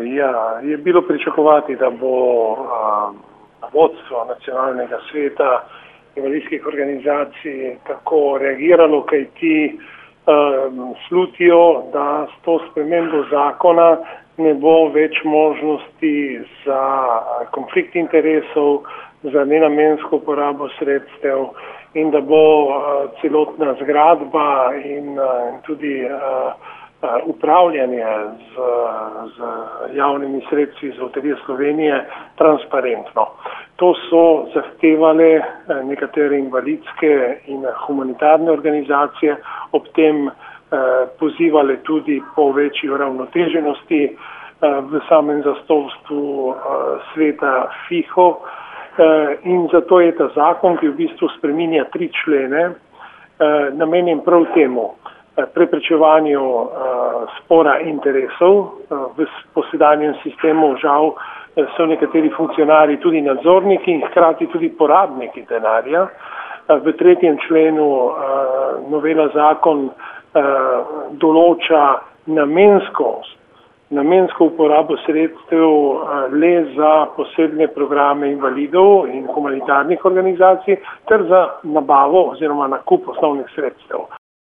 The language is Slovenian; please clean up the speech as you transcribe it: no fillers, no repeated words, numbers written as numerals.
Ja, je bilo pričakovati, da bo vodstvo Nacionalnega sveta invalidskih organizacij tako reagiralo, kaj ti slutijo, da s to spremembo zakona ne bo več možnosti za konflikt interesov, za nenamensko uporabo sredstev in da bo celotna zgradba in tudi upravljanje z javnimi sredstvi iz Loterije Slovenije transparentno. To so zahtevale nekatere invalidske in humanitarne organizacije, ob tem pozivale tudi po večji uravnoteženosti v samem zastopstvu sveta FIHO in zato je ta zakon, ki v bistvu spreminja 3 člene, namenjen prav temu preprečevanju spora interesov. V posedanjem sistemu žal so nekateri funkcionarji tudi nadzorniki in hkrati tudi porabniki denarja. V 3. členu novela zakon določa namensko uporabo sredstev le za posebne programe invalidov in humanitarnih organizacij ter za nabavo oziroma nakup osnovnih sredstev.